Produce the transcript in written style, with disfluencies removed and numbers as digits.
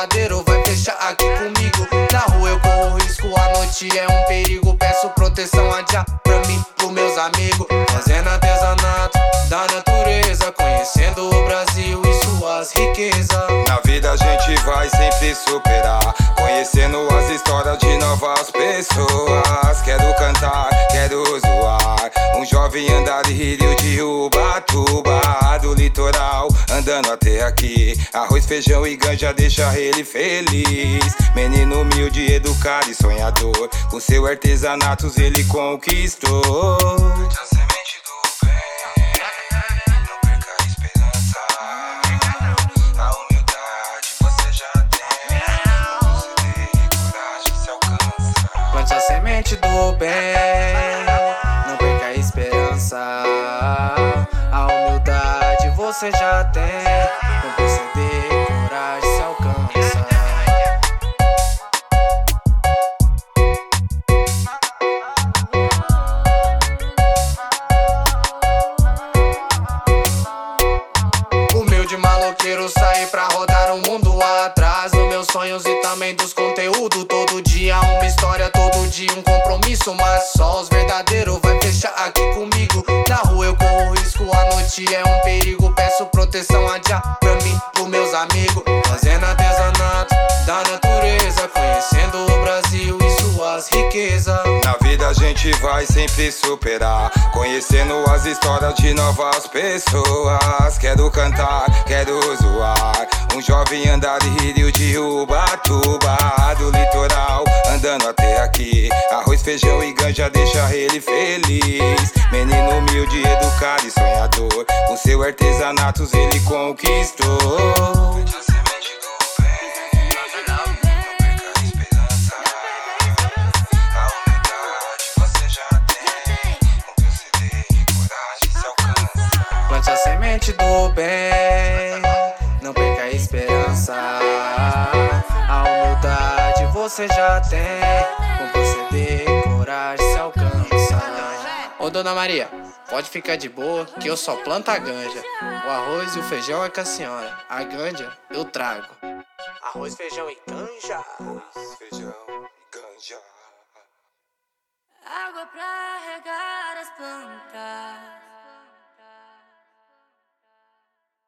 verdadeiro vai fechar aqui comigo. Na rua eu corro risco, a noite é um perigo. Peço proteção a Jah pra mim, pros meus amigos. Fazendo artesanato da natureza, conhecendo o Brasil e suas riquezas. Na vida a gente vai sempre superar, conhecendo as histórias de novas pessoas. Quero cantar, quero zoar, um jovem andarilho de Ubatuba, do litoral, andando até aqui. Arroz, feijão e ganja deixa ele feliz. Menino humilde, educado e sonhador, com seu artesanatos ele conquistou. Plante a semente do bem, não perca a esperança. A humildade você já tem, você tem coragem se alcança. Plante a semente do bem, não perca a esperança. A humildade você já tem, com você tem coragem se alcança. Humilde maloqueiro, sair pra rodar o mundo atrás dos meus sonhos e também dos conteúdos. Todo dia uma história, todo dia um compromisso, mas só os verdadeiros vai fechar aqui comigo. Na rua eu corro risco, a noite é um perigo. Peço proteção a Jah pra mim, pros meus amigos. Fazendo artesanato da natureza, conhecendo o Brasil e suas riquezas. Na vida a gente vai sempre superar, conhecendo as histórias de novas pessoas. Quero cantar, quero zoar, um jovem andarilho de Ubatuba, do litoral, andando até aqui. Arroz, feijão e ganja deixa ele feliz. Menino humilde, educado e sonhador, com seu artesanatos ele conquistou. Plante a semente do bem, não perca a esperança. A humildade você já tem, com você tem coragem se alcança. Plante a semente do bem, não perca a esperança. A humildade você já tem, com você tem coragem se alcança. Ô dona Maria, pode ficar de boa que eu só planto a ganja. O arroz e o feijão é com a senhora, a ganja eu trago. Arroz, feijão e ganja. Arroz, feijão e ganja. Água pra regar as plantas.